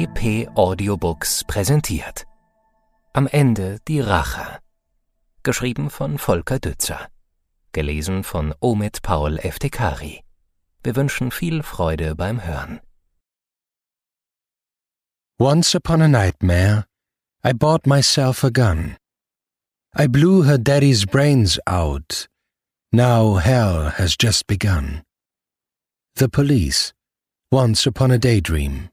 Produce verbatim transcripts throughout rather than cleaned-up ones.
C P Audiobooks präsentiert. Am Ende die Rache. Geschrieben von Volker Dützer. Gelesen von Omid Paul Eftekari. Wir wünschen viel Freude beim Hören. Once upon a nightmare, I bought myself a gun. I blew her daddy's brains out. Now hell has just begun. The Police. Once upon a daydream.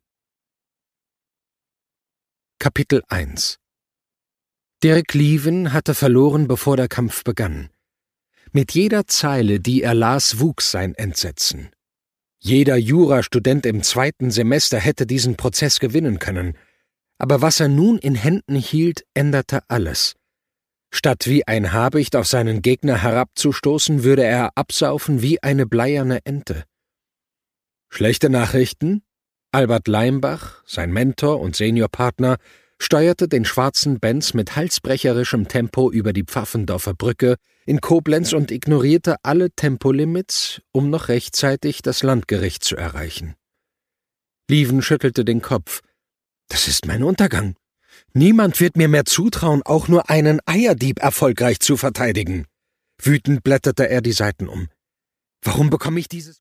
Kapitel eins. Derek Lieven hatte verloren, bevor der Kampf begann. Mit jeder Zeile, die er las, wuchs sein Entsetzen. Jeder Jurastudent im zweiten Semester hätte diesen Prozess gewinnen können. Aber was er nun in Händen hielt, änderte alles. Statt wie ein Habicht auf seinen Gegner herabzustoßen, würde er absaufen wie eine bleierne Ente. Schlechte Nachrichten? Albert Leimbach, sein Mentor und Seniorpartner, steuerte den schwarzen Benz mit halsbrecherischem Tempo über die Pfaffendorfer Brücke in Koblenz und ignorierte alle Tempolimits, um noch rechtzeitig das Landgericht zu erreichen. Lieven schüttelte den Kopf. »Das ist mein Untergang. Niemand wird mir mehr zutrauen, auch nur einen Eierdieb erfolgreich zu verteidigen.« Wütend blätterte er die Seiten um. »Warum bekomme ich dieses